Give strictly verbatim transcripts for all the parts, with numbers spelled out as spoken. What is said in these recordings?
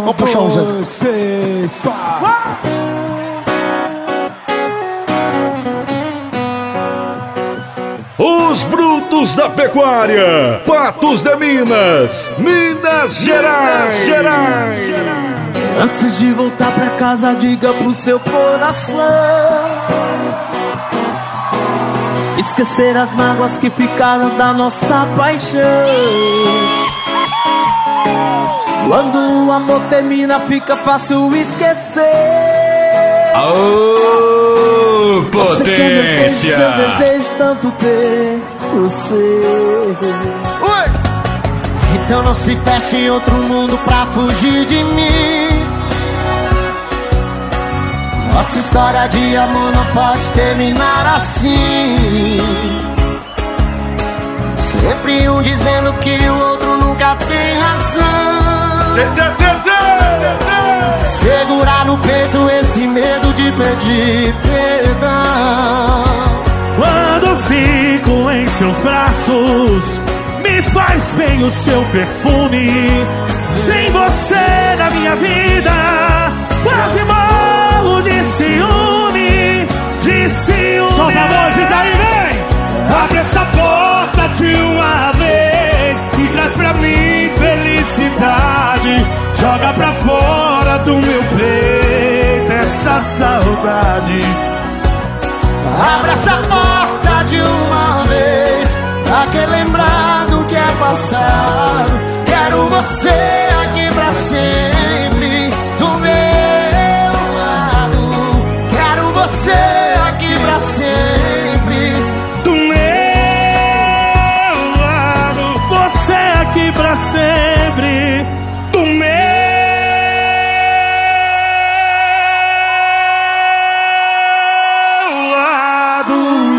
Vamos puxar um Zezé. Os brutos da pecuária, Patos de Minas, Minas Gerais, Gerais. Antes de voltar pra casa, diga pro seu coração esquecer as mágoas que ficaram da nossa paixão. Quando o amor termina, fica fácil esquecer. Oh, você potência! Quer meus beijos, eu desejo tanto ter você. Oi! Então não se feche em outro mundo pra fugir de mim. Nossa história de amor não pode terminar assim. Sempre um dizendo que o outro nunca tem razão. Segurar no peito esse medo de pedir perdão. Quando fico em seus braços, me faz bem o seu perfume. Sem você na minha vida, quase morro de ciúme, de ciúme. Solta a vozes aí, vem! Abre essa porta de uma vez e traz pra mim felicidade. Joga pra fora do meu peito essa saudade. Abre essa porta de uma vez pra que lembrar do que é passado. Quero você aqui pra sempre do meu lado. Quero você aqui pra sempre do meu lado. Você aqui pra sempre do meu lado.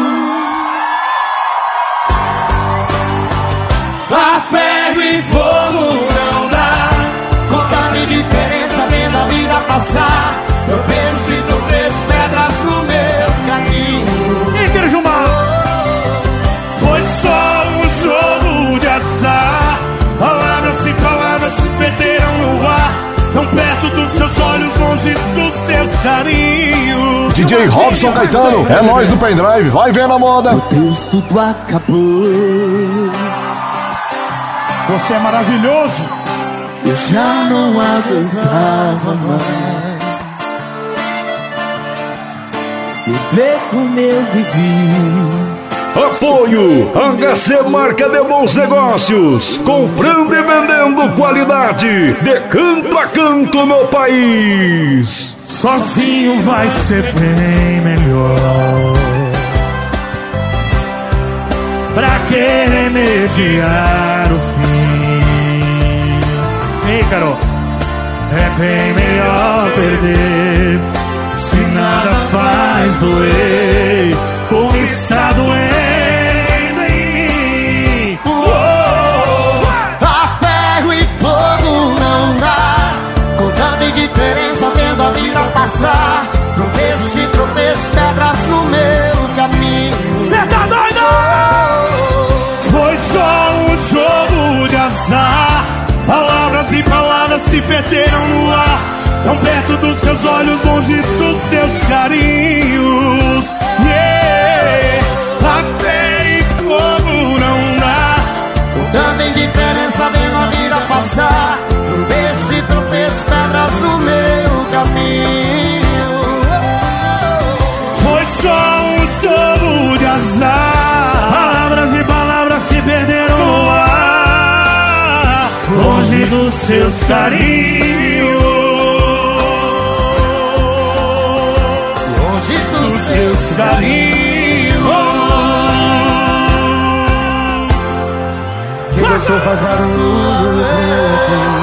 A ferro e fogo não dá, contando indiferença vendo a vida passar. eu penso e tropeço pedras no meu caminho. E quero Jumar. Foi só um jogo de azar. Palavras e palavras se perderam no ar, tão perto dos seus olhos, longe dos seus carinhos. D J Robson Caetano, é nós do pendrive, vai ver na moda. Meu Deus, tudo acabou. Você é maravilhoso. Eu já não aguentava mais viver como eu vivi. Apoio H C Marca de Bons Negócios, comprando e vendendo qualidade de canto a canto no país. Sozinho vai ser bem melhor. Pra que remediar o fim? Ei, Carol, é bem melhor perder. Se nada faz doer, como está doendo em mim. Oh! A ferro e fogo não dá, contando indiferença vendo a vida passar. Tropeço e tropeço, pedras no meu caminho. Cê tá doido? Foi só um jogo de azar. Palavras e palavras se perderam no ar, tão perto dos seus olhos, longe dos seus carinhos. Yeah, até e fogo não dá, Tanta indiferença vendo a vida passar. Tropeço e tropeço, pedras no meu caminho. foi só um jogo de azar. Palavras e palavras se perderam no ar, longe dos seus carinhos. Longe dos Seus carinhos. que você faz barulho.